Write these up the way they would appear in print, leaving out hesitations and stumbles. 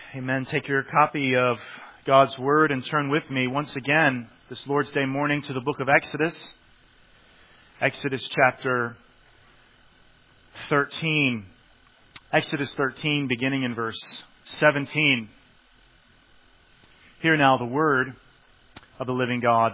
Amen. Take your copy of God's Word and turn with me once again this Lord's Day morning to the book of Exodus. Exodus chapter 13. Exodus 13 beginning in verse 17. Hear now the Word of the living God.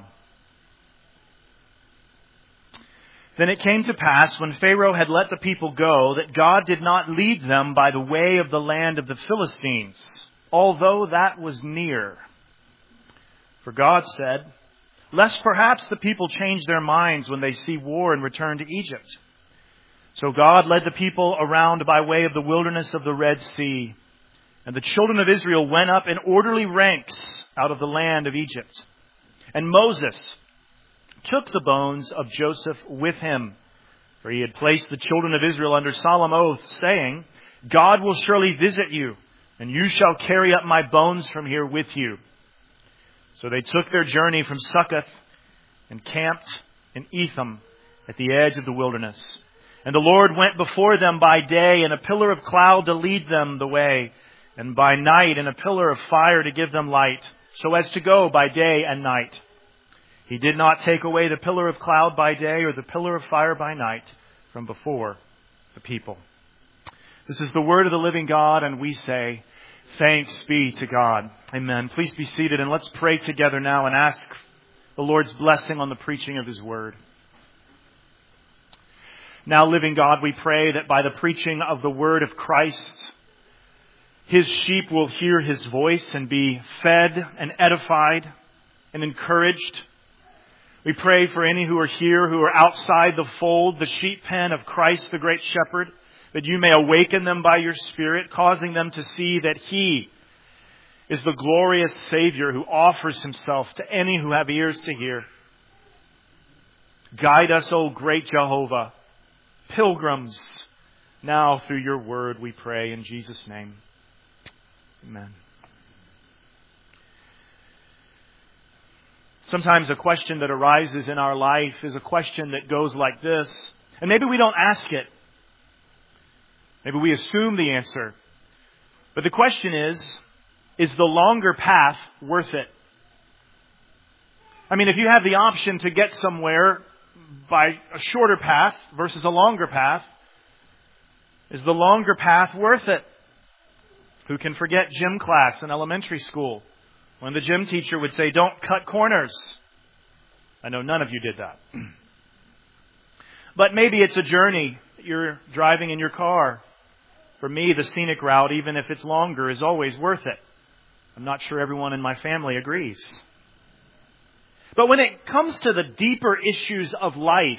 Then it came to pass, when Pharaoh had let the people go, that God did not lead them by the way of the land of the Philistines, although that was near. For God said, lest perhaps the people change their minds when they see war and return to Egypt. So God led the people around by way of the wilderness of the Red Sea. And the children of Israel went up in orderly ranks out of the land of Egypt. And Moses took the bones of Joseph with him, for he had placed the children of Israel under solemn oath, saying, God will surely visit you, and you shall carry up my bones from here with you. So they took their journey from Succoth and camped in Etham at the edge of the wilderness. And the Lord went before them by day in a pillar of cloud to lead them the way, and by night in a pillar of fire to give them light, so as to go by day and night. He did not take away the pillar of cloud by day or the pillar of fire by night from before the people. This is the word of the living God, and we say, thanks be to God. Amen. Please be seated, and let's pray together now and ask the Lord's blessing on the preaching of His word. Now, living God, we pray that by the preaching of the word of Christ, His sheep will hear His voice and be fed and edified and encouraged. We pray for any who are here, who are outside the fold, the sheep pen of Christ, the great shepherd, that you may awaken them by your Spirit, causing them to see that He is the glorious Savior who offers Himself to any who have ears to hear. Guide us, O great Jehovah, pilgrims, now through your word, we pray in Jesus' name. Amen. Sometimes a question that arises in our life is a question that goes like this. And maybe we don't ask it. Maybe we assume the answer. But the question is the longer path worth it? I mean, if you have the option to get somewhere by a shorter path versus a longer path, is the longer path worth it? Who can forget gym class in elementary school? When the gym teacher would say, don't cut corners. I know none of you did that. But maybe it's a journey that you're driving in your car. For me, the scenic route, even if it's longer, is always worth it. I'm not sure everyone in my family agrees. But when it comes to the deeper issues of life,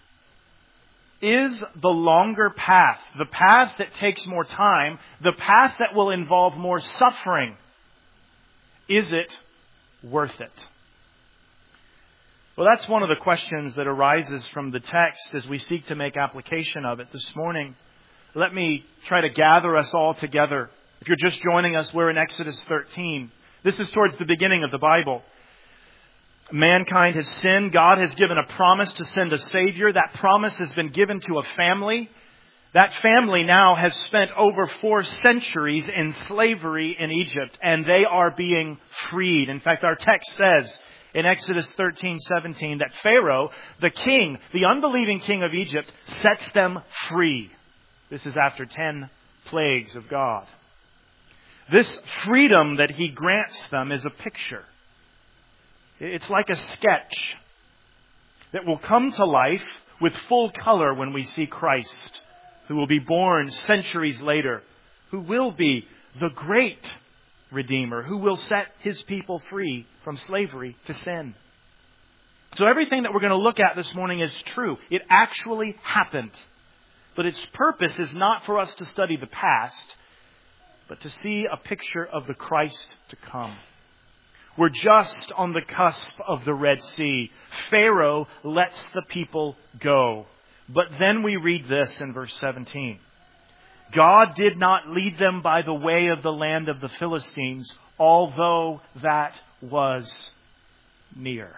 is the longer path, the path that takes more time, the path that will involve more suffering, is it worth it? Well, that's one of the questions that arises from the text as we seek to make application of it this morning. Let me try to gather us all together. If you're just joining us, we're in Exodus 13. This is towards the beginning of the Bible. Mankind has sinned. God has given a promise to send a Savior. That promise has been given to a family. That family now has spent over 4 centuries in slavery in Egypt, and they are being freed. In fact, our text says in Exodus 13:17 that Pharaoh, the king, the unbelieving king of Egypt, sets them free. This is after 10 plagues of God. This freedom that He grants them is a picture. It's like a sketch that will come to life with full color when we see Christ, who will be born centuries later, who will be the great Redeemer, who will set His people free from slavery to sin. So everything that we're going to look at this morning is true. It actually happened. But its purpose is not for us to study the past, but to see a picture of the Christ to come. We're just on the cusp of the Red Sea. Pharaoh lets the people go. But then we read this in verse 17. God did not lead them by the way of the land of the Philistines, although that was near.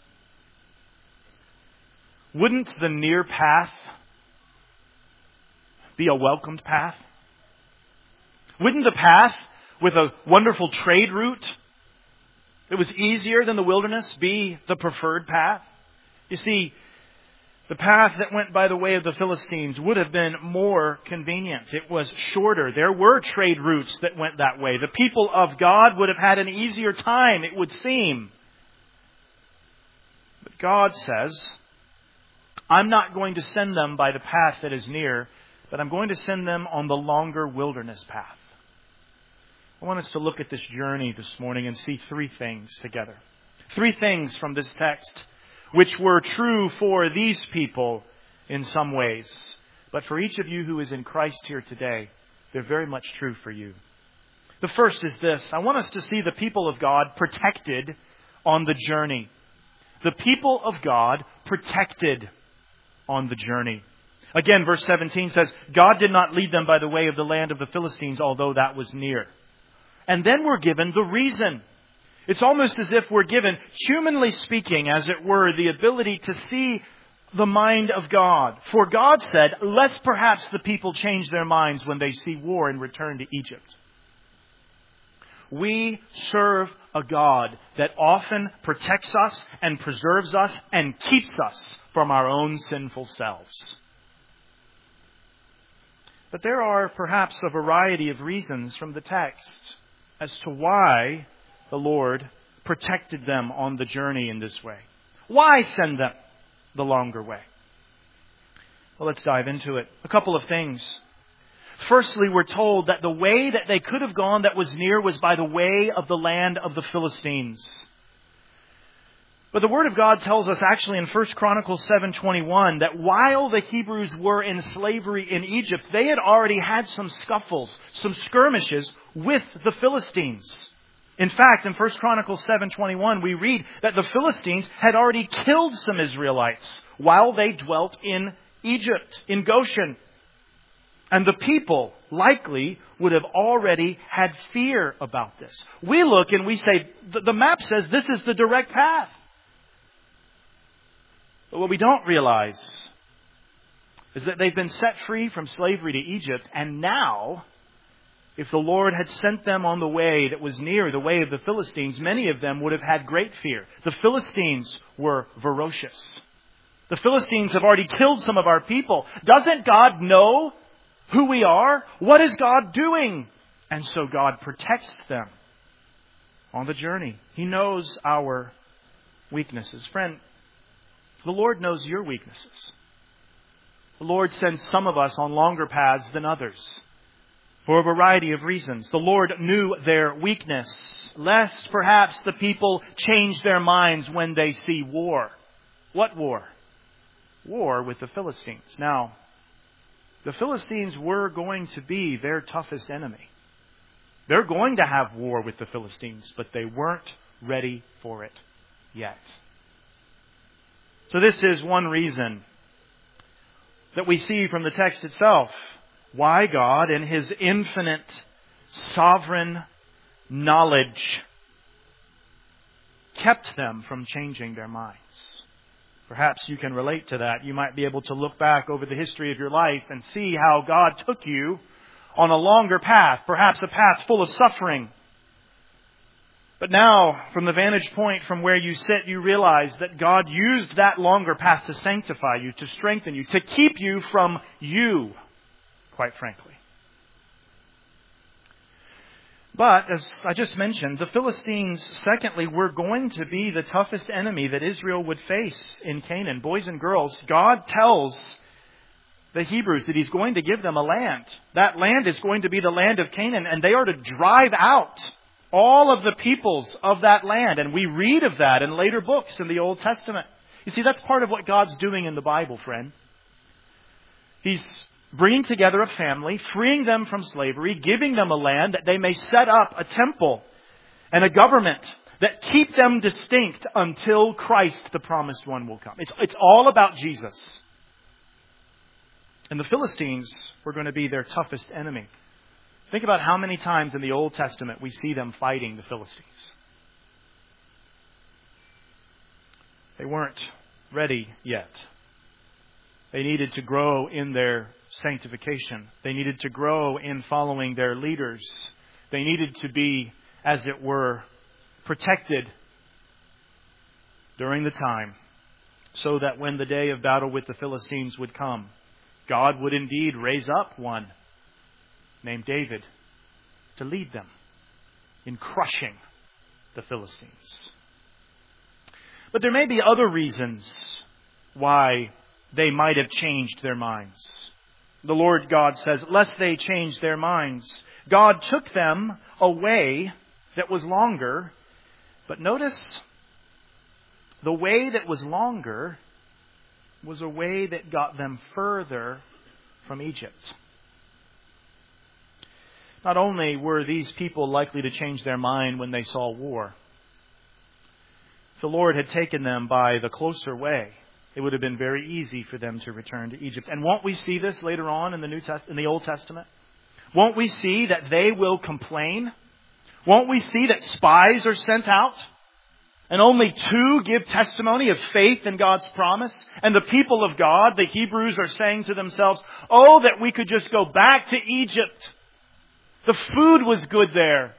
Wouldn't the near path be a welcomed path? Wouldn't the path with a wonderful trade route that was easier than the wilderness be the preferred path? You see, the path that went by the way of the Philistines would have been more convenient. It was shorter. There were trade routes that went that way. The people of God would have had an easier time, it would seem. But God says, I'm not going to send them by the path that is near, but I'm going to send them on the longer wilderness path. I want us to look at this journey this morning and see three things together. Three things from this text which were true for these people in some ways. But for each of you who is in Christ here today, they're very much true for you. The first is this. I want us to see the people of God protected on the journey. The people of God protected on the journey. Again, verse 17 says, God did not lead them by the way of the land of the Philistines, although that was near. And then we're given the reason. It's almost as if we're given, humanly speaking, as it were, the ability to see the mind of God. For God said, lest perhaps the people change their minds when they see war and return to Egypt. We serve a God that often protects us and preserves us and keeps us from our own sinful selves. But there are perhaps a variety of reasons from the text as to why the Lord protected them on the journey in this way. Why send them the longer way? Well, let's dive into it. A couple of things. Firstly, we're told that the way that they could have gone that was near was by the way of the land of the Philistines. But the Word of God tells us actually in 1 Chronicles 7:21 that while the Hebrews were in slavery in Egypt, they had already had some scuffles, some skirmishes with the Philistines. In fact, in 1 Chronicles 7:21, we read that the Philistines had already killed some Israelites while they dwelt in Egypt, in Goshen. And the people likely would have already had fear about this. We look and we say, the map says this is the direct path. But what we don't realize is that they've been set free from slavery to Egypt, and now, if the Lord had sent them on the way that was near the way of the Philistines, many of them would have had great fear. The Philistines were ferocious. The Philistines have already killed some of our people. Doesn't God know who we are? What is God doing? And so God protects them on the journey. He knows our weaknesses. Friend, the Lord knows your weaknesses. The Lord sends some of us on longer paths than others for a variety of reasons. The Lord knew their weakness, lest perhaps the people change their minds when they see war. What war? War with the Philistines. Now, the Philistines were going to be their toughest enemy. They're going to have war with the Philistines, but they weren't ready for it yet. So this is one reason that we see from the text itself why God, in His infinite, sovereign knowledge, kept them from changing their minds. Perhaps you can relate to that. You might be able to look back over the history of your life and see how God took you on a longer path, perhaps a path full of suffering. But now, from the vantage point from where you sit, you realize that God used that longer path to sanctify you, to strengthen you, to keep you from you, quite frankly. But, as I just mentioned, the Philistines, secondly, were going to be the toughest enemy that Israel would face in Canaan. Boys and girls, God tells the Hebrews that He's going to give them a land. That land is going to be the land of Canaan, and they are to drive out all of the peoples of that land. And we read of that in later books in the Old Testament. You see, that's part of what God's doing in the Bible, friend. He's bringing together a family, freeing them from slavery, giving them a land that they may set up a temple and a government that keep them distinct until Christ, the promised one, will come. It's all about Jesus. And the Philistines were going to be their toughest enemy. Think about how many times in the Old Testament we see them fighting the Philistines. They weren't ready yet. They needed to grow in their sanctification. They needed to grow in following their leaders. They needed to be, as it were, protected during the time, so that when the day of battle with the Philistines would come, God would indeed raise up one named David to lead them in crushing the Philistines. But there may be other reasons why they might have changed their minds. The Lord God says, lest they change their minds. God took them a way that was longer, but notice the way that was longer was a way that got them further from Egypt. Not only were these people likely to change their mind when they saw war, if the Lord had taken them by the closer way, it would have been very easy for them to return to Egypt. And won't we see this later on in the Old Testament? Won't we see that they will complain? Won't we see that spies are sent out? And only 2 give testimony of faith in God's promise. And the people of God, the Hebrews, are saying to themselves, oh, that we could just go back to Egypt. The food was good there.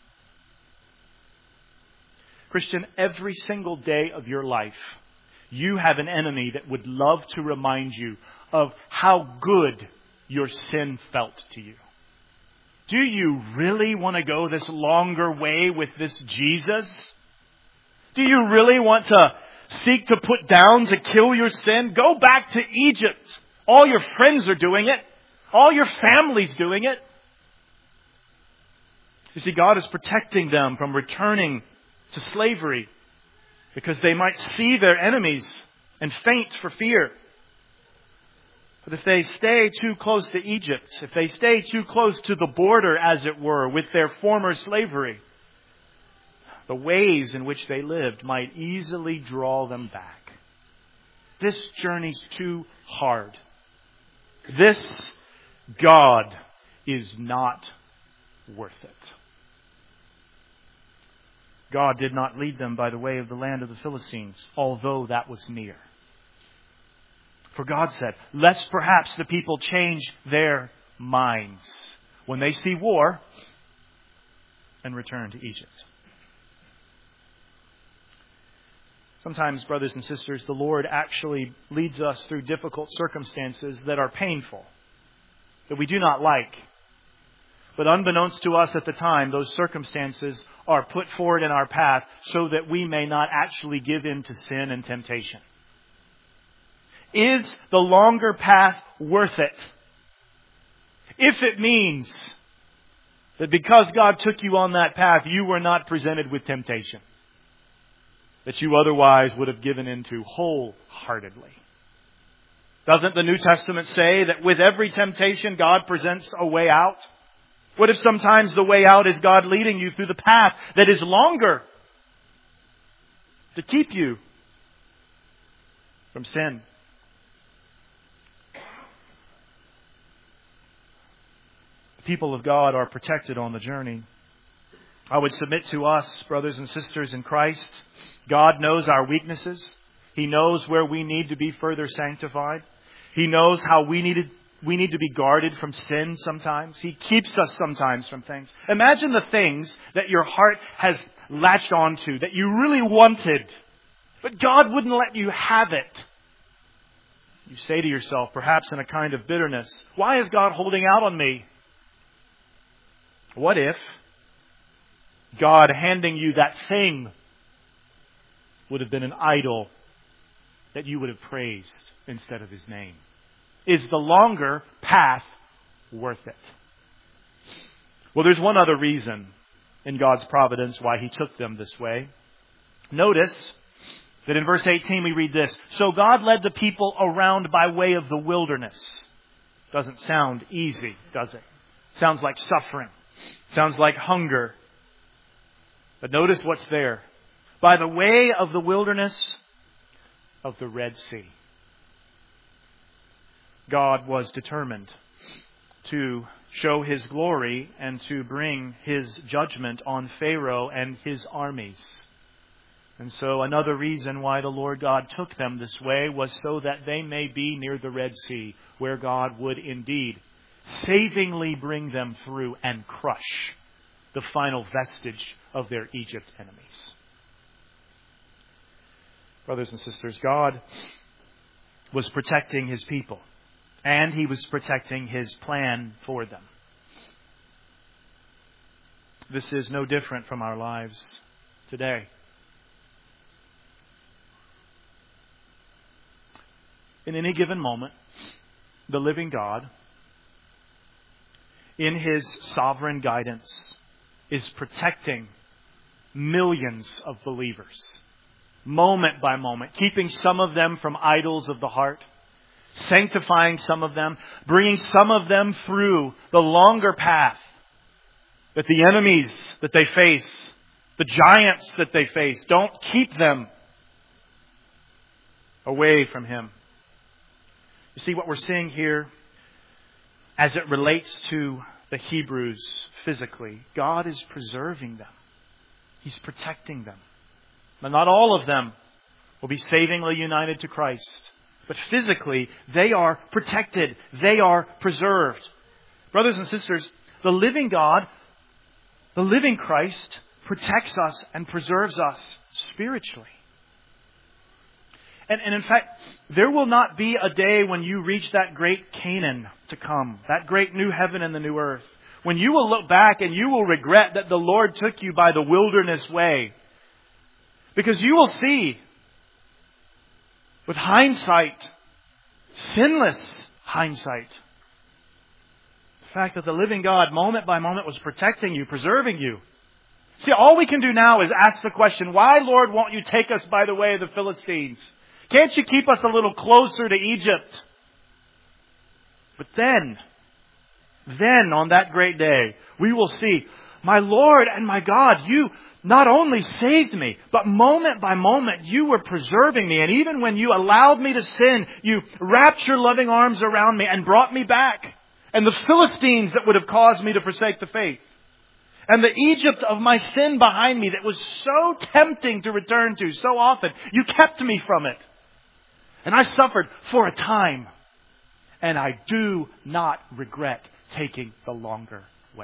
Christian, every single day of your life, you have an enemy that would love to remind you of how good your sin felt to you. Do you really want to go this longer way with this Jesus? Do you really want to seek to put down, to kill your sin? Go back to Egypt. All your friends are doing it. All your family's doing it. You see, God is protecting them from returning to slavery because they might see their enemies and faint for fear. But if they stay too close to Egypt, if they stay too close to the border, as it were, with their former slavery, the ways in which they lived might easily draw them back. This journey's too hard. This God is not worth it. God did not lead them by the way of the land of the Philistines, although that was near. For God said, lest perhaps the people change their minds when they see war and return to Egypt. Sometimes, brothers and sisters, the Lord actually leads us through difficult circumstances that are painful, that we do not like. But unbeknownst to us at the time, those circumstances are put forward in our path so that we may not actually give in to sin and temptation. Is the longer path worth it? If it means that because God took you on that path, you were not presented with temptation that you otherwise would have given into wholeheartedly. Doesn't the New Testament say that with every temptation, God presents a way out? What if sometimes the way out is God leading you through the path that is longer to keep you from sin? The people of God are protected on the journey. I would submit to us, brothers and sisters in Christ, God knows our weaknesses. He knows where we need to be further sanctified. He knows how we need to be guarded from sin sometimes. He keeps us sometimes from things. Imagine the things that your heart has latched onto, that you really wanted, but God wouldn't let you have it. You say to yourself, perhaps in a kind of bitterness, why is God holding out on me? What if God handing you that thing would have been an idol that you would have praised instead of His name? Is the longer path worth it? Well, there's one other reason in God's providence why He took them this way. Notice that in verse 18 we read this. So God led the people around by way of the wilderness. Doesn't sound easy, does it? Sounds like suffering. Sounds like hunger. But notice what's there. By the way of the wilderness of the Red Sea. God was determined to show His glory and to bring His judgment on Pharaoh and his armies. And so another reason why the Lord God took them this way was so that they may be near the Red Sea, where God would indeed savingly bring them through and crush the final vestige of their Egypt enemies. Brothers and sisters, God was protecting His people, and He was protecting His plan for them. This is no different from our lives today. In any given moment, the living God, in His sovereign guidance, is protecting millions of believers, moment by moment, keeping some of them from idols of the heart, sanctifying some of them, bringing some of them through the longer path that the enemies that they face, the giants that they face, don't keep them away from Him. You see what we're seeing here as it relates to the Hebrews physically. God is preserving them. He's protecting them. But not all of them will be savingly united to Christ. But physically, they are protected. They are preserved. Brothers and sisters, the living God, the living Christ, protects us and preserves us spiritually. And in fact, there will not be a day when you reach that great Canaan to come, that great new heaven and the new earth, when you will look back and you will regret that the Lord took you by the wilderness way. Because you will see, with hindsight, sinless hindsight, the fact that the living God, moment by moment, was protecting you, preserving you. See, all we can do now is ask the question, why, Lord, won't you take us by the way of the Philistines? Can't you keep us a little closer to Egypt? But then on that great day, we will see, my Lord and my God, you not only saved me, but moment by moment, you were preserving me. And even when you allowed me to sin, you wrapped your loving arms around me and brought me back. And the Philistines that would have caused me to forsake the faith. And the Egypt of my sin behind me that was so tempting to return to so often, you kept me from it. And I suffered for a time. And I do not regret taking the longer way.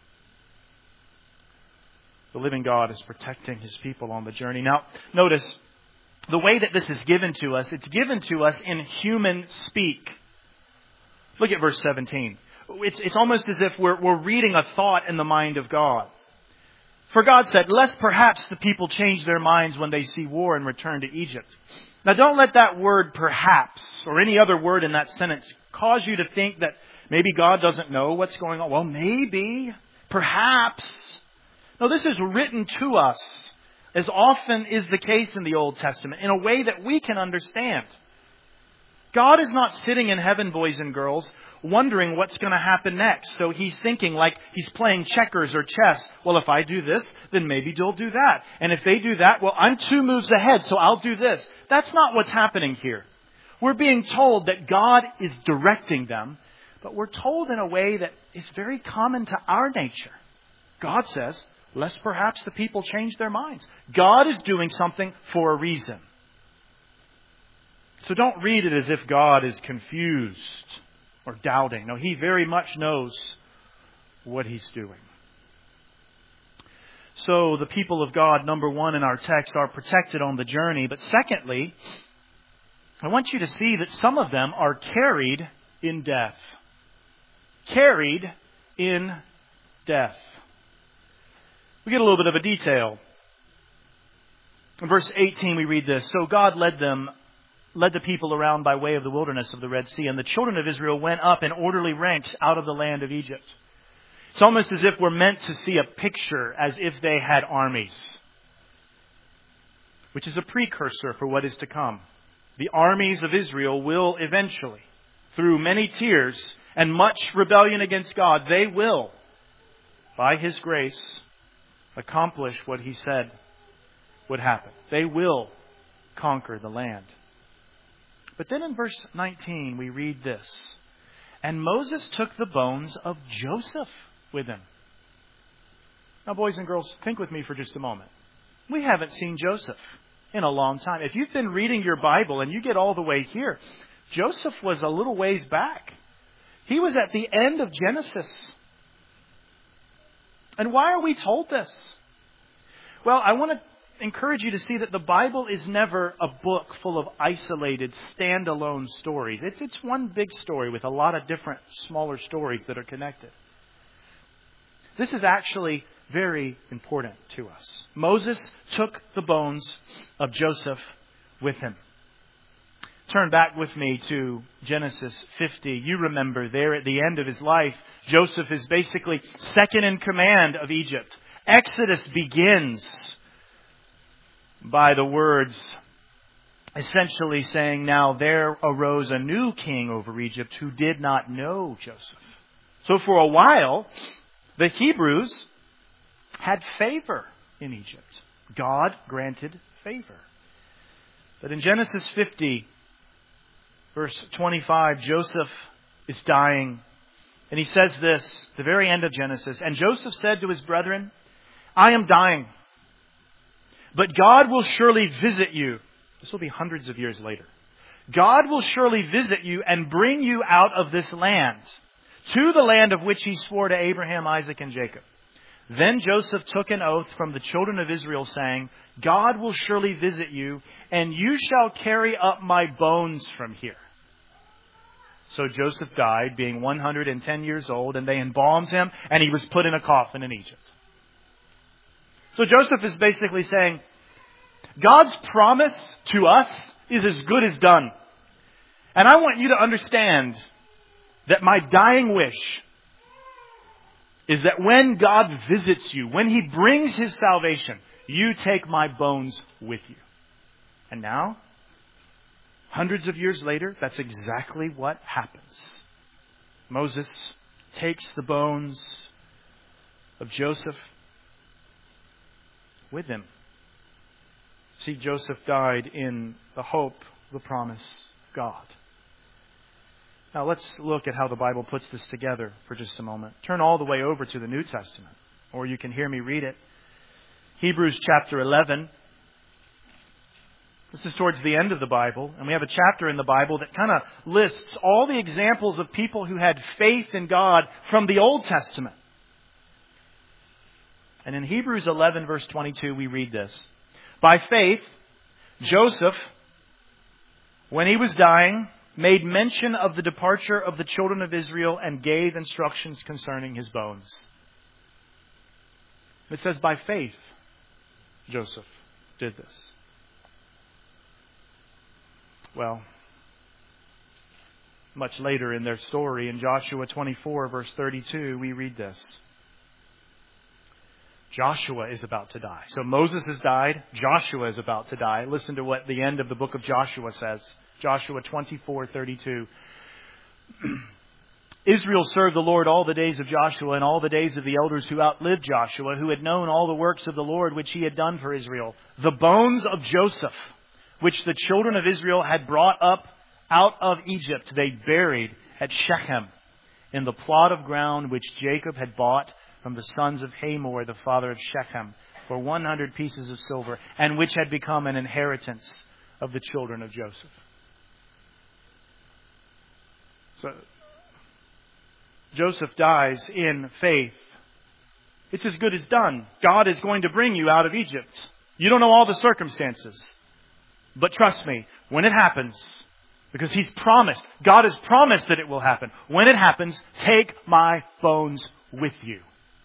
The living God is protecting His people on the journey. Now, notice the way that this is given to us. It's given to us in human speak. Look at verse 17. It's almost as if we're reading a thought in the mind of God. For God said, lest perhaps the people change their minds when they see war and return to Egypt. Now don't let that word perhaps or any other word in that sentence cause you to think that maybe God doesn't know what's going on. Well, maybe, perhaps. No, this is written to us, as often is the case in the Old Testament, in a way that we can understand. God is not sitting in heaven, boys and girls, wondering what's going to happen next. So He's thinking like He's playing checkers or chess. Well, if I do this, then maybe they'll do that. And if they do that, well, I'm 2 moves ahead, so I'll do this. That's not what's happening here. We're being told that God is directing them, but we're told in a way that is very common to our nature. God says, lest perhaps the people change their minds. God is doing something for a reason. So don't read it as if God is confused or doubting. No, He very much knows what He's doing. So the people of God, number one in our text, are protected on the journey. But secondly, I want you to see that some of them are carried in death. Carried in death. We get a little bit of a detail. In verse 18 we read this. So God led the people around by way of the wilderness of the Red Sea, and the children of Israel went up in orderly ranks out of the land of Egypt. It's almost as if we're meant to see a picture as if they had armies, which is a precursor for what is to come. The armies of Israel will eventually, through many tears and much rebellion against God, they will, by His grace, accomplish what He said would happen. They will conquer the land. But then in verse 19 we read this. And Moses took the bones of Joseph with him. Now, boys and girls, think with me for just a moment. We haven't seen Joseph in a long time. If you've been reading your Bible and you get all the way here, Joseph was a little ways back. He was at the end of Genesis. And why are we told this? Well, I want to encourage you to see that the Bible is never a book full of isolated, standalone stories. It's one big story with a lot of different smaller stories that are connected. This is actually very important to us. Moses took the bones of Joseph with him. Turn back with me to Genesis 50. You remember there at the end of his life, Joseph is basically second in command of Egypt. Exodus begins by the words essentially saying, "Now there arose a new king over Egypt who did not know Joseph." So for a while, the Hebrews had favor in Egypt. God granted favor. But in Genesis 50, verse 25, Joseph is dying. And he says this, the very end of Genesis, "And Joseph said to his brethren, I am dying, but God will surely visit you." This will be hundreds of years later. "God will surely visit you and bring you out of this land, to the land of which he swore to Abraham, Isaac, and Jacob." Then Joseph took an oath from the children of Israel, saying, "God will surely visit you, and you shall carry up my bones from here." So Joseph died, being 110 years old, and they embalmed him, and he was put in a coffin in Egypt. So Joseph is basically saying, God's promise to us is as good as done. And I want you to understand that my dying wish is that when God visits you, when he brings his salvation, you take my bones with you. And now, hundreds of years later, that's exactly what happens. Moses takes the bones of Joseph with him. See, Joseph died in the hope, the promise of God. Now let's look at how the Bible puts this together for just a moment. Turn all the way over to the New Testament, or you can hear me read it. Hebrews chapter 11. This is towards the end of the Bible, and we have a chapter in the Bible that kind of lists all the examples of people who had faith in God from the Old Testament. And in Hebrews 11, verse 22, we read this. "By faith, Joseph, when he was dying, made mention of the departure of the children of Israel and gave instructions concerning his bones." It says, by faith, Joseph did this. Well, much later in their story, in Joshua 24, verse 32, we read this. Joshua is about to die. So Moses has died. Joshua is about to die. Listen to what the end of the book of Joshua says. Joshua 24:32. "Israel served the Lord all the days of Joshua and all the days of the elders who outlived Joshua, who had known all the works of the Lord which he had done for Israel. The bones of Joseph, which the children of Israel had brought up out of Egypt, they buried at Shechem in the plot of ground which Jacob had bought from the sons of Hamor, the father of Shechem, for 100 pieces of silver, and which had become an inheritance of the children of Joseph." So, Joseph dies in faith. It's as good as done. God is going to bring you out of Egypt. You don't know all the circumstances. But trust me, when it happens, because he's promised, God has promised that it will happen. When it happens, take my bones with you.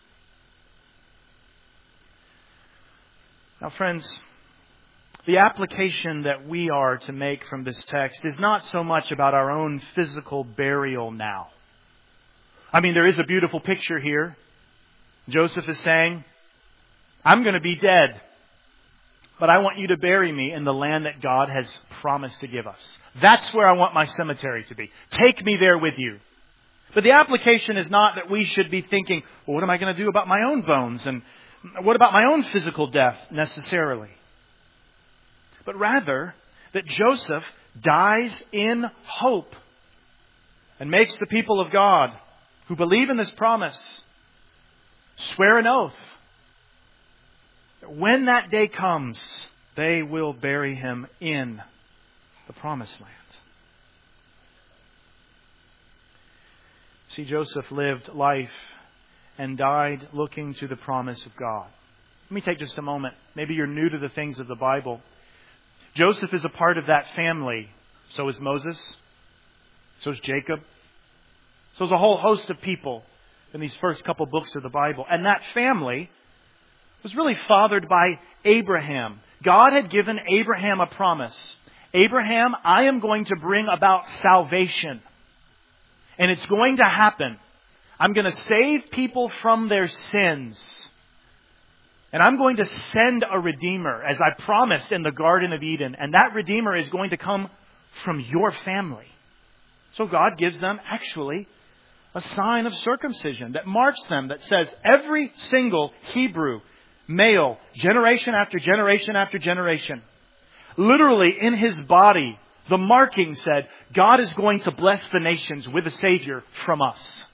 Now, friends, the application that we are to make from this text is not so much about our own physical burial now. I mean, there is a beautiful picture here. Joseph is saying, I'm going to be dead, but I want you to bury me in the land that God has promised to give us. That's where I want my cemetery to be. Take me there with you. But the application is not that we should be thinking, well, what am I going to do about my own bones? And what about my own physical death necessarily? But rather that Joseph dies in hope and makes the people of God who believe in this promise swear an oath that when that day comes, they will bury him in the promised land. See, Joseph lived life and died looking to the promise of God. Let me take just a moment. Maybe you're new to the things of the Bible. Joseph is a part of that family. So is Moses. So is Jacob. So is a whole host of people in these first couple books of the Bible. And that family was really fathered by Abraham. God had given Abraham a promise. Abraham, I am going to bring about salvation. And it's going to happen. I'm going to save people from their sins. And I'm going to send a Redeemer, as I promised in the Garden of Eden. And that Redeemer is going to come from your family. So God gives them actually a sign of circumcision that marks them, that says every single Hebrew male, generation after generation after generation, literally in his body, the marking said, God is going to bless the nations with a Savior from us.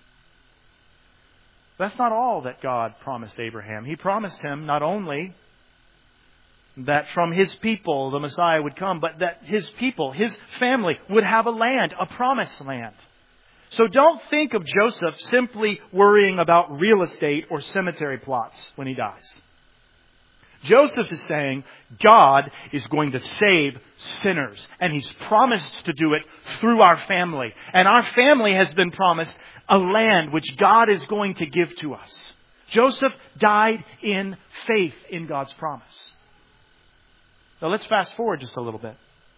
That's not all that God promised Abraham. He promised him not only that from his people the Messiah would come, but that his people, his family, would have a land, a promised land. So don't think of Joseph simply worrying about real estate or cemetery plots when he dies. Joseph is saying God is going to save sinners, and He's promised to do it through our family. And our family has been promised a land which God is going to give to us. Joseph died in faith in God's promise. Now let's fast forward just a little bit.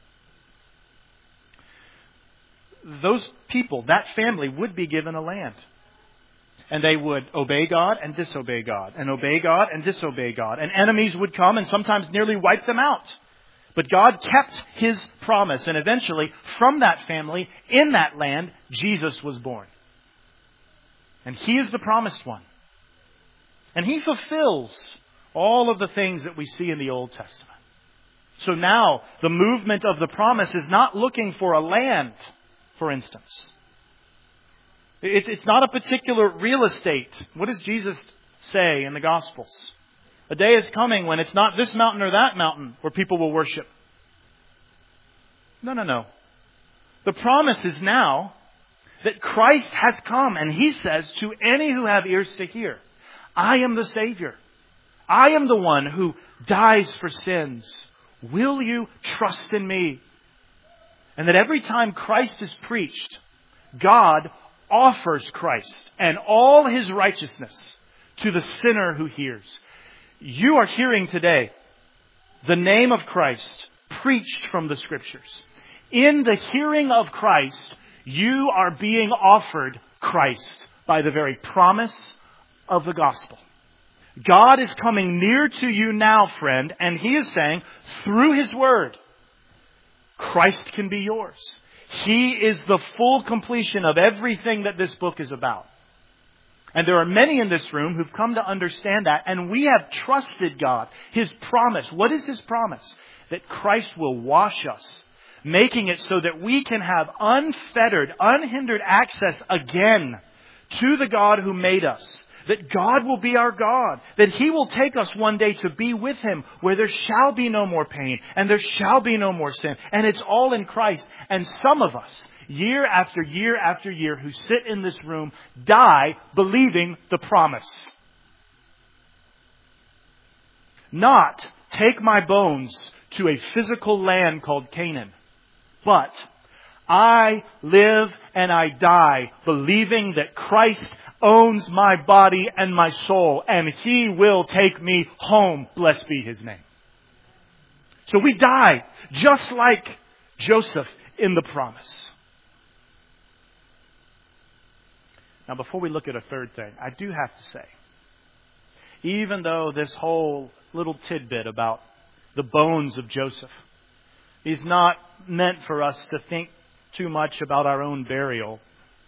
Those people, that family, would be given a land. And they would obey God and disobey God. And obey God and disobey God. And enemies would come and sometimes nearly wipe them out. But God kept His promise. And eventually, from that family, in that land, Jesus was born. And He is the promised one. And He fulfills all of the things that we see in the Old Testament. So now, the movement of the promise is not looking for a land, for instance. It's not a particular real estate. What does Jesus say in the Gospels? A day is coming when it's not this mountain or that mountain where people will worship. No. The promise is now that Christ has come, and He says to any who have ears to hear, I am the Savior. I am the one who dies for sins. Will you trust in me? And that every time Christ is preached, God offers Christ and all His righteousness to the sinner who hears. You are hearing today the name of Christ preached from the Scriptures. In the hearing of Christ, you are being offered Christ by the very promise of the gospel. God is coming near to you now, friend, and He is saying, through His Word, Christ can be yours. He is the full completion of everything that this book is about. And there are many in this room who've come to understand that, and we have trusted God. His promise. What is His promise? That Christ will wash us, making it so that we can have unfettered, unhindered access again to the God who made us. That God will be our God. That He will take us one day to be with Him, where there shall be no more pain and there shall be no more sin. And it's all in Christ. And some of us, year after year after year, who sit in this room, die believing the promise. Not take my bones to a physical land called Canaan, but I live and I die believing that Christ owns my body and my soul, and He will take me home. Blessed be His name. So we die just like Joseph in the promise. Now, before we look at a third thing, I do have to say, even though this whole little tidbit about the bones of Joseph is not meant for us to think too much about our own burial,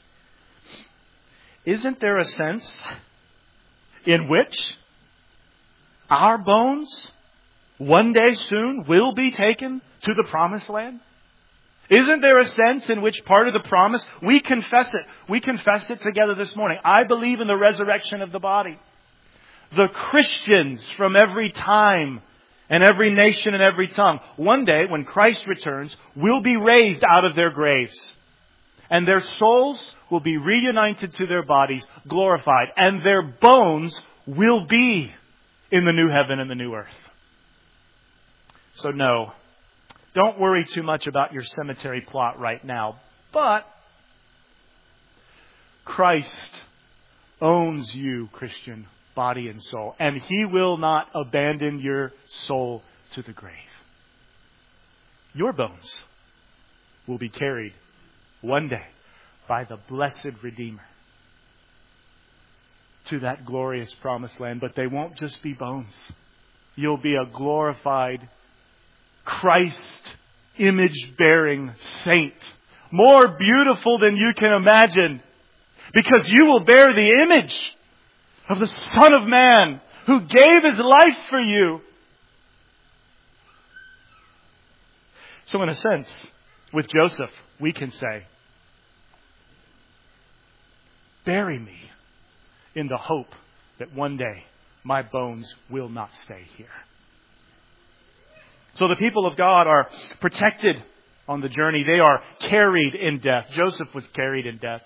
isn't there a sense in which our bones one day soon will be taken to the promised land? Isn't there a sense in which part of the promise, we confess it. We confessed it together this morning. I believe in the resurrection of the body. The Christians from every time and every nation and every tongue, one day when Christ returns, will be raised out of their graves. And their souls will be reunited to their bodies, glorified. And their bones will be in the new heaven and the new earth. So no, don't worry too much about your cemetery plot right now. But Christ owns you, Christian, body and soul. And He will not abandon your soul to the grave. Your bones will be carried one day by the blessed Redeemer to that glorious promised land. But they won't just be bones. You'll be a glorified Christ image-bearing saint. More beautiful than you can imagine. Because you will bear the image of the Son of Man who gave His life for you. So in a sense, with Joseph, we can say, bury me in the hope that one day my bones will not stay here. So the people of God are protected on the journey. They are carried in death. Joseph was carried in death.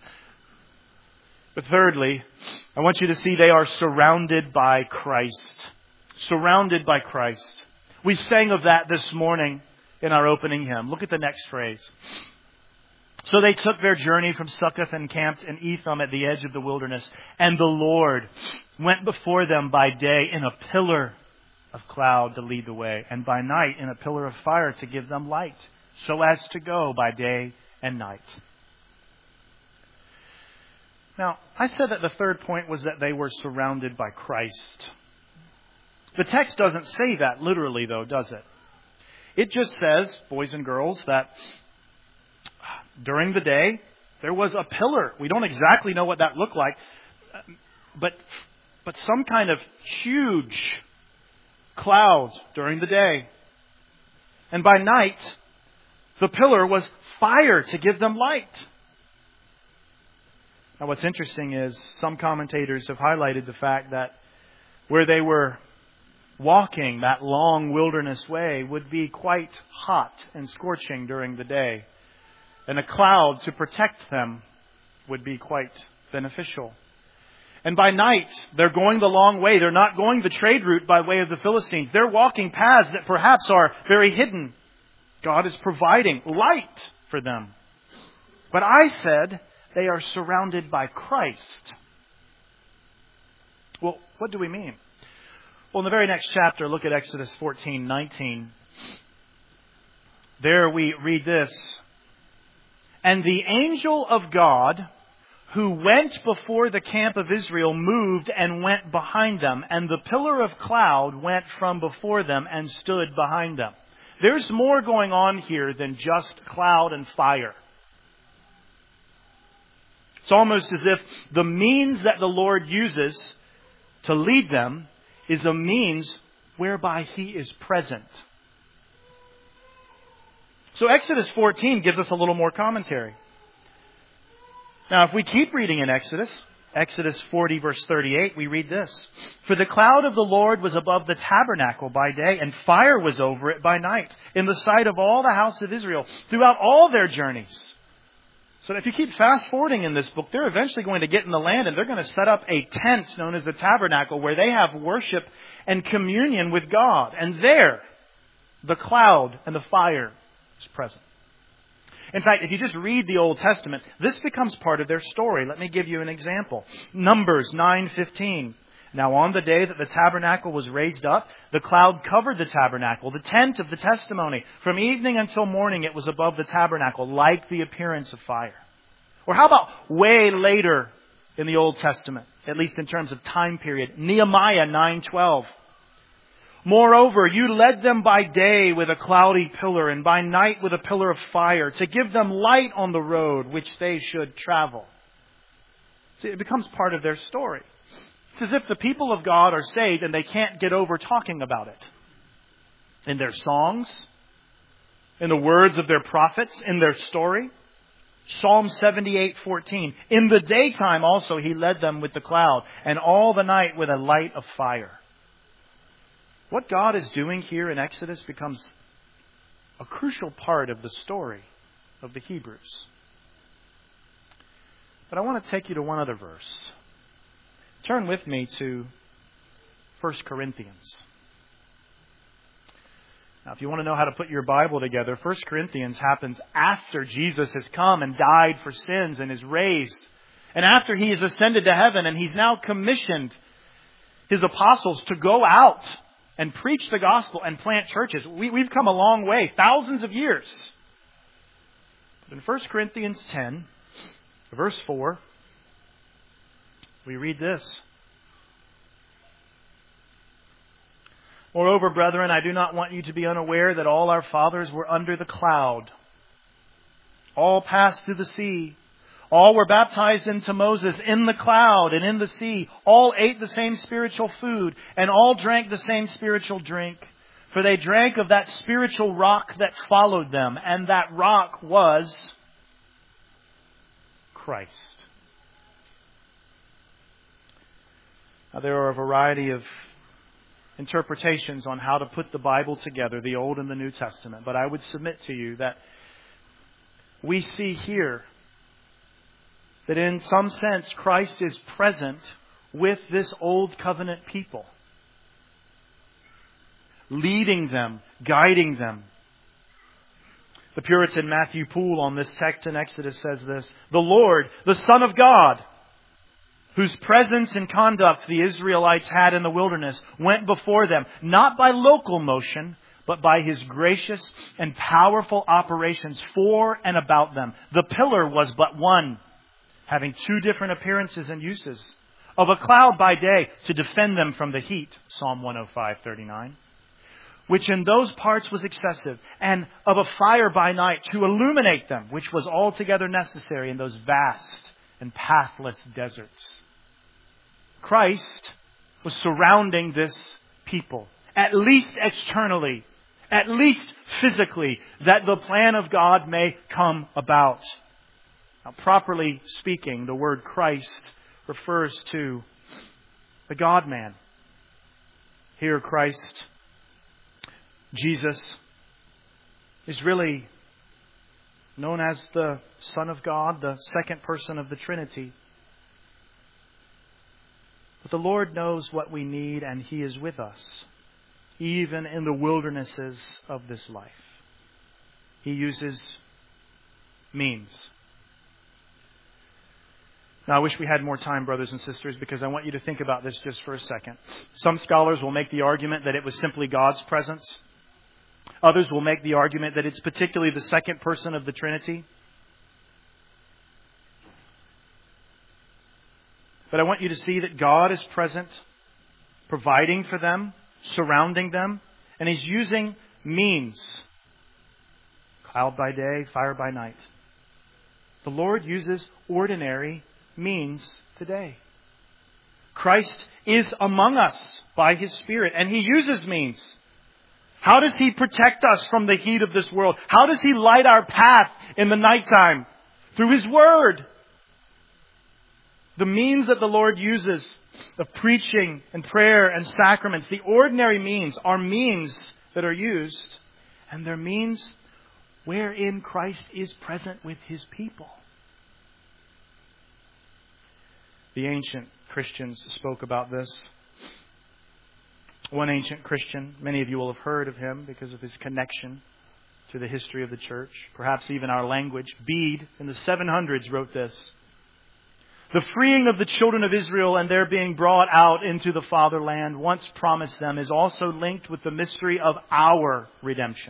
But thirdly, I want you to see they are surrounded by Christ. Surrounded by Christ. We sang of that this morning in our opening hymn. Look at the next phrase. So they took their journey from Succoth and camped in Etham at the edge of the wilderness. And the Lord went before them by day in a pillar of cloud to lead the way, and by night in a pillar of fire to give them light, so as to go by day and night. Now, I said that the third point was that they were surrounded by Christ. The text doesn't say that literally, though, does it? It just says, boys and girls, that during the day there was a pillar. We don't exactly know what that looked like, but some kind of huge cloud during the day. And by night, the pillar was fire to give them light. Now, what's interesting is some commentators have highlighted the fact that where they were walking that long wilderness way would be quite hot and scorching during the day. And a cloud to protect them would be quite beneficial. And by night, they're going the long way. They're not going the trade route by way of the Philistines. They're walking paths that perhaps are very hidden. God is providing light for them. But I said they are surrounded by Christ. Well, what do we mean? Well, in the very next chapter, look at Exodus 14:19. There we read this. And the angel of God who went before the camp of Israel moved and went behind them, and the pillar of cloud went from before them and stood behind them. There's more going on here than just cloud and fire. It's almost as if the means that the Lord uses to lead them is a means whereby He is present. So Exodus 14 gives us a little more commentary. Now, if we keep reading in Exodus 40 verse 38, we read this. For the cloud of the Lord was above the tabernacle by day, and fire was over it by night, in the sight of all the house of Israel, throughout all their journeys. So if you keep fast forwarding in this book, they're eventually going to get in the land and they're going to set up a tent known as the tabernacle where they have worship and communion with God. And there, the cloud and the fire is present. In fact, if you just read the Old Testament, this becomes part of their story. Let me give you an example. Numbers 9:15. Now on the day that the tabernacle was raised up, the cloud covered the tabernacle, the tent of the testimony. From evening until morning it was above the tabernacle, like the appearance of fire. Or how about way later in the Old Testament, at least in terms of time period, Nehemiah 9:12. Moreover, you led them by day with a cloudy pillar, and by night with a pillar of fire, to give them light on the road which they should travel. See, it becomes part of their story. It's as if the people of God are saved and they can't get over talking about it. In their songs, in the words of their prophets, in their story. Psalm 78:14. In the daytime also He led them with the cloud, and all the night with a light of fire. What God is doing here in Exodus becomes a crucial part of the story of the Hebrews. But I want to take you to one other verse. Turn with me to 1 Corinthians. Now, if you want to know how to put your Bible together, 1 Corinthians happens after Jesus has come and died for sins and is raised. And after He has ascended to heaven, and He's now commissioned His apostles to go out and preach the gospel and plant churches. We've come a long way, thousands of years. But in 1 Corinthians 10, verse 4, we read this. Moreover, brethren, I do not want you to be unaware that all our fathers were under the cloud. All passed through the sea. All were baptized into Moses in the cloud and in the sea. All ate the same spiritual food, and all drank the same spiritual drink. For they drank of that spiritual rock that followed them, and that rock was Christ. Now, there are a variety of interpretations on how to put the Bible together, the Old and the New Testament. But I would submit to you that we see here that in some sense Christ is present with this Old Covenant people, leading them, guiding them. The Puritan Matthew Poole on this text in Exodus says this: the Lord, the Son of God, whose presence and conduct the Israelites had in the wilderness, went before them, not by local motion, but by His gracious and powerful operations for and about them. The pillar was but one, having two different appearances and uses. Of a cloud by day to defend them from the heat, Psalm 105:39, which in those parts was excessive, and of a fire by night to illuminate them, which was altogether necessary in those vast and pathless deserts. Christ was surrounding this people, at least externally, at least physically, that the plan of God may come about. Now, properly speaking, the word Christ refers to the God-man. Here, Christ, Jesus, is really known as the Son of God, the second person of the Trinity. But the Lord knows what we need, and He is with us, even in the wildernesses of this life. He uses means. Now, I wish we had more time, brothers and sisters, because I want you to think about this just for a second. Some scholars will make the argument that it was simply God's presence. Others will make the argument that it's particularly the second person of the Trinity. But I want you to see that God is present, providing for them, surrounding them, and He's using means. Cloud by day, fire by night. The Lord uses ordinary means today. Christ is among us by His Spirit, and He uses means. How does He protect us from the heat of this world? How does He light our path in the nighttime? Through His Word. The means that the Lord uses of preaching and prayer and sacraments, the ordinary means, are means that are used, and they're means wherein Christ is present with His people. The ancient Christians spoke about this. One ancient Christian, many of you will have heard of him because of his connection to the history of the church, perhaps even our language. Bede, in the 700s, wrote this: the freeing of the children of Israel and their being brought out into the fatherland once promised them is also linked with the mystery of our redemption.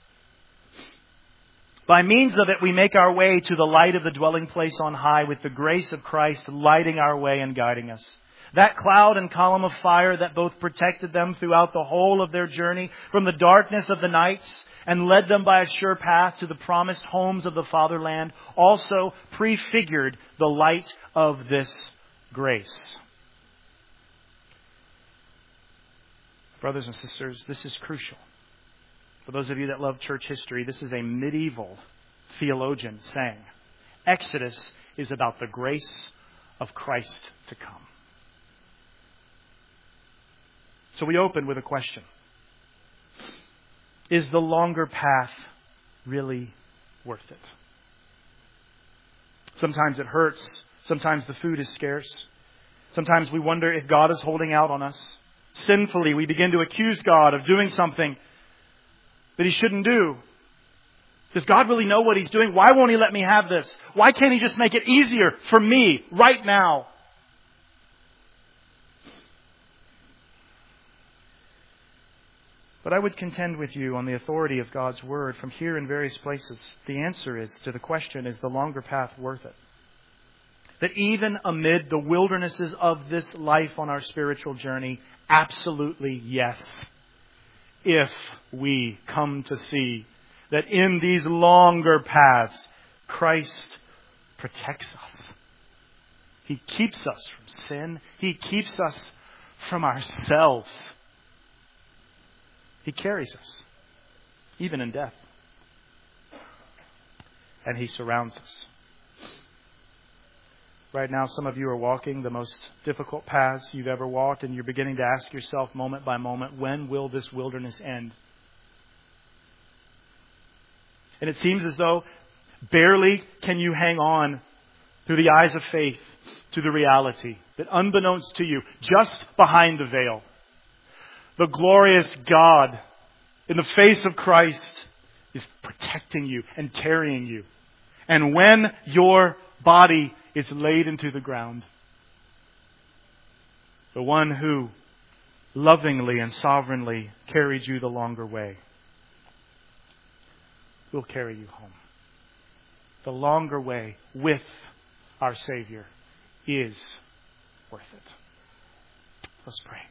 By means of it, we make our way to the light of the dwelling place on high, with the grace of Christ lighting our way and guiding us. That cloud and column of fire that both protected them throughout the whole of their journey from the darkness of the nights and led them by a sure path to the promised homes of the fatherland also prefigured the light of this grace. Brothers and sisters, this is crucial. For those of you that love church history, this is a medieval theologian saying, Exodus is about the grace of Christ to come. So we open with a question. Is the longer path really worth it? Sometimes it hurts. Sometimes the food is scarce. Sometimes we wonder if God is holding out on us. Sinfully, we begin to accuse God of doing something that He shouldn't do. Does God really know what He's doing? Why won't He let me have this? Why can't He just make it easier for me right now? But I would contend with you on the authority of God's Word from here in various places. The answer is to the question, is the longer path worth it? That even amid the wildernesses of this life on our spiritual journey, absolutely yes. If we come to see that in these longer paths, Christ protects us. He keeps us from sin. He keeps us from ourselves. He carries us, even in death. And He surrounds us. Right now, some of you are walking the most difficult paths you've ever walked, and you're beginning to ask yourself moment by moment, when will this wilderness end? And it seems as though barely can you hang on through the eyes of faith to the reality that unbeknownst to you, just behind the veil, the glorious God in the face of Christ is protecting you and carrying you. And when your body is laid into the ground, the one who lovingly and sovereignly carried you the longer way will carry you home. The longer way with our Savior is worth it. Let's pray.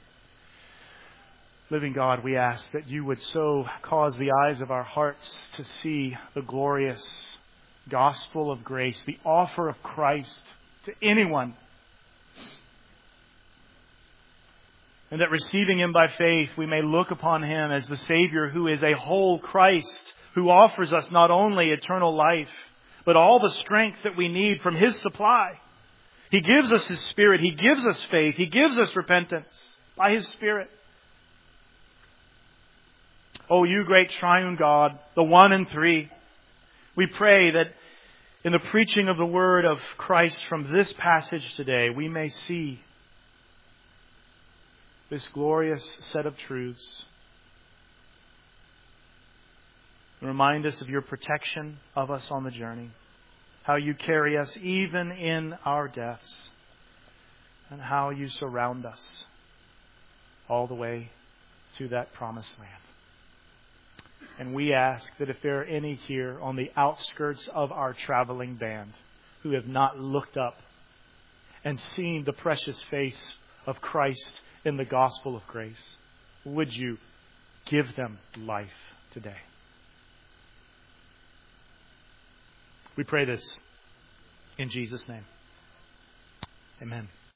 Living God, we ask that You would so cause the eyes of our hearts to see the glorious gospel of grace, the offer of Christ to anyone. And that receiving Him by faith, we may look upon Him as the Savior who is a whole Christ, who offers us not only eternal life, but all the strength that we need from His supply. He gives us His Spirit. He gives us faith. He gives us repentance by His Spirit. Oh, You great triune God, the one and three, we pray that in the preaching of the Word of Christ from this passage today, we may see this glorious set of truths. Remind us of Your protection of us on the journey, how You carry us even in our deaths, and how You surround us all the way to that promised land. And we ask that if there are any here on the outskirts of our traveling band who have not looked up and seen the precious face of Christ in the gospel of grace, would You give them life today? We pray this in Jesus' name. Amen.